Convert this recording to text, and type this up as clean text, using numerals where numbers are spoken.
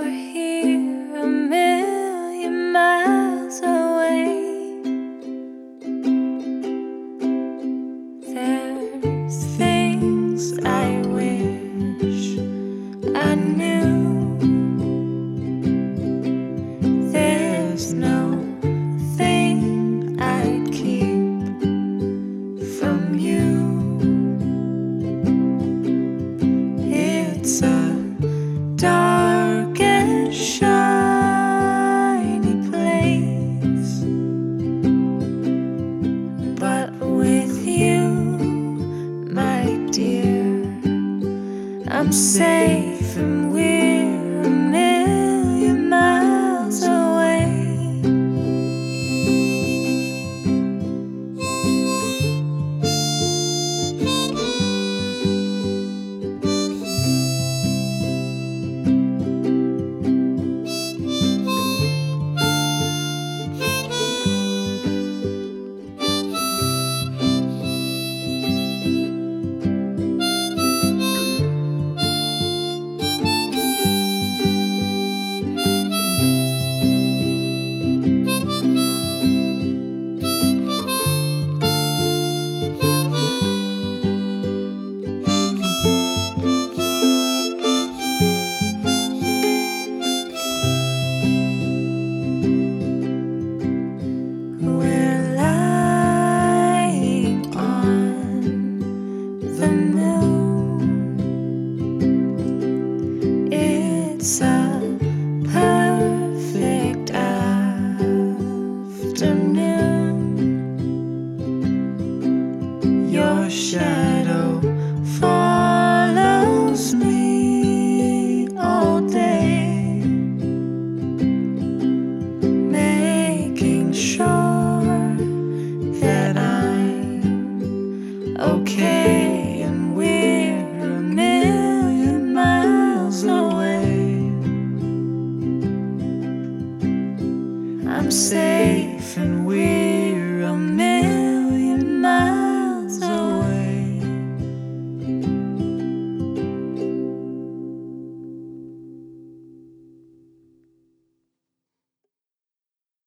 we're here a million miles away. There's things I wish I knew. There's no thing I'd keep from you. It's a dark and shiny place, but with you, my dear, I'm safe and we're a million miles away. We're lying on the moon. It's a perfect afternoon. Your shadow follows me all day, making sure that I'm okay and we're a million miles away. I'm safe and we're